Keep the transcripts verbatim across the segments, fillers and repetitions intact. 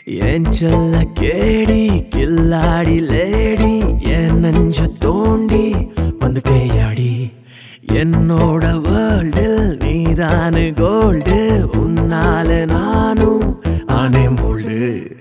என் செல்ல கேடி கில்லாடி லேடி என் நெஞ்ச தோண்டி வந்துட்டேயாடி என்னோட வேர்ல்டில் நீதானு கோல்டு உன்னால நானும் ஆனேன் போல்டு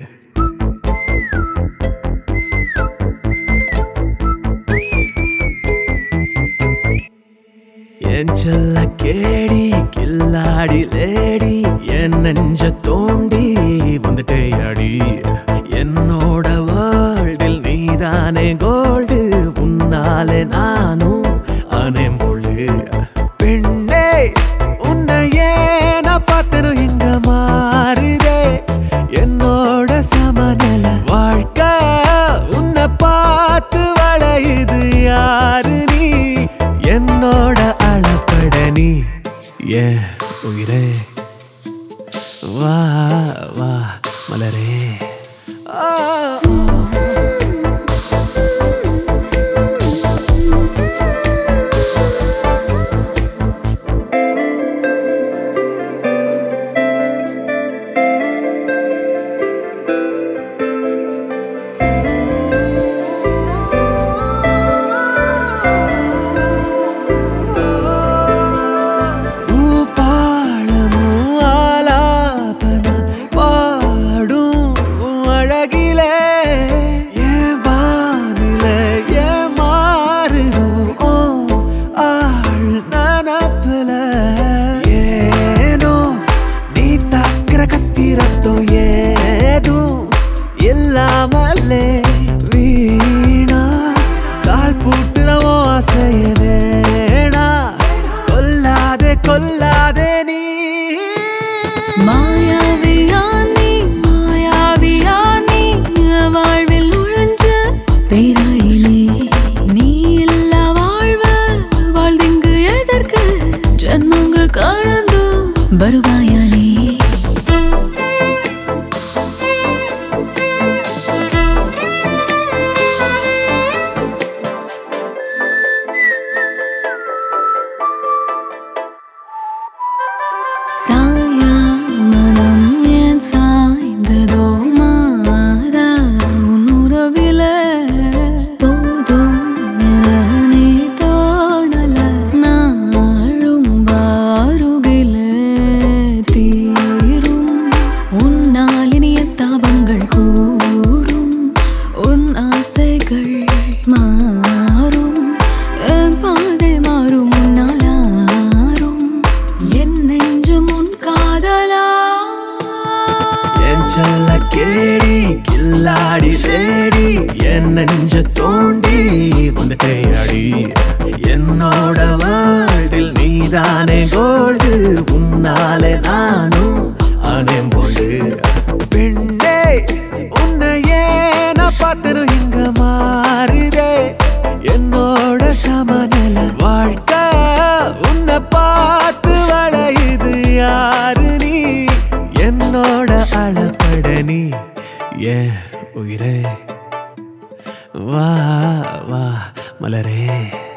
என் செல்ல கேடி கில்லாடி லேடி என் நெஞ்ச தோண்டி வந்துட்டேயாடி என்னோட வேர்ல்டில் நீதானே கோல்டு உன்னாலே நானும் ஆனேன் போல்டு பெண்ணே உன்னை ஏன பார்த்தனும் இங்க மாறுதே என்னோட சமநில வாழ்க்கை உன்னை பார்த்து வளையுது யாரு நீ என்னோட அளப்பட நீ ஏ உயிரே வா வா மலரே ஆ வீணா கால் பூட்டுறவோ ஆசைய வேணா கொல்லாதே கொல்லாதே நீ மாயாவியா நீ மாயாவியா நீ வாழ்வில் நுழைஞ்ச பேராளி நீ நீ இல்லா வாழ்வ வாழ்ந்திங்கு எதற்கு ஜன்மங்கள் கடந்து வருவாயா நீ செல்ல கேடி கில்லாடி லேடி என் நெஞ்ச தோண்டி வந்துட்டேயாடி என்னோட வேர்ல்டில் நீதானே கோல்டு உன்னாலே நானும் ஆனேன் போல்டு பெண்ணே உன்னை ஏன பார்த்தனும் இங்க மாறுதே என்னோட சமநில வாழ்க்கை உன்னை பார்த்து வளையுது யாரு நீ என்னோட அளப்பட நீ ஏ உயிரே வா வா மலரே